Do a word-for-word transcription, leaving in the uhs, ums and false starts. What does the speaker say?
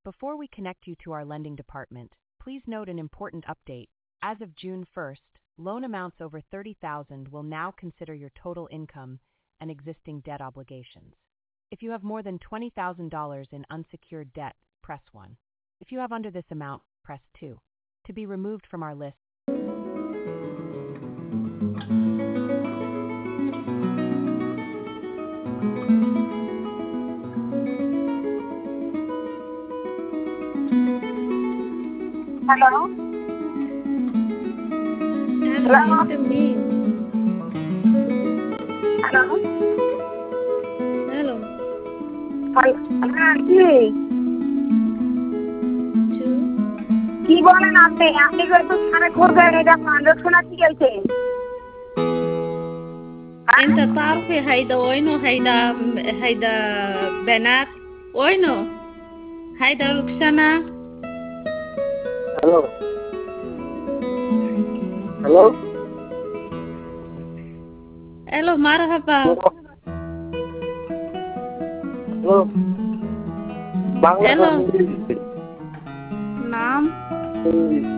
Before we connect you to our lending department, please note an important update. As of June first, loan amounts over thirty thousand dollars will now consider your total income and existing debt obligations. If you have more than twenty thousand dollars in unsecured debt, press one. If you have under this amount, press two. To be removed from our list, Hello? Hello, Hello? it's me. Hello? Hello. হ্যাঁ কি Two. কি বলেন আপনি আপনি তো সাড়ে করবেন এটা ট্রানজাকশন কি গেছে Inta تعرفي هيدا وينه هيدا هيدا بنات وينه هيدا ركسانا. Hello hello Hello مرحبا. Hello Bangla Hello. ইংরেজি نعم. ইংরেজি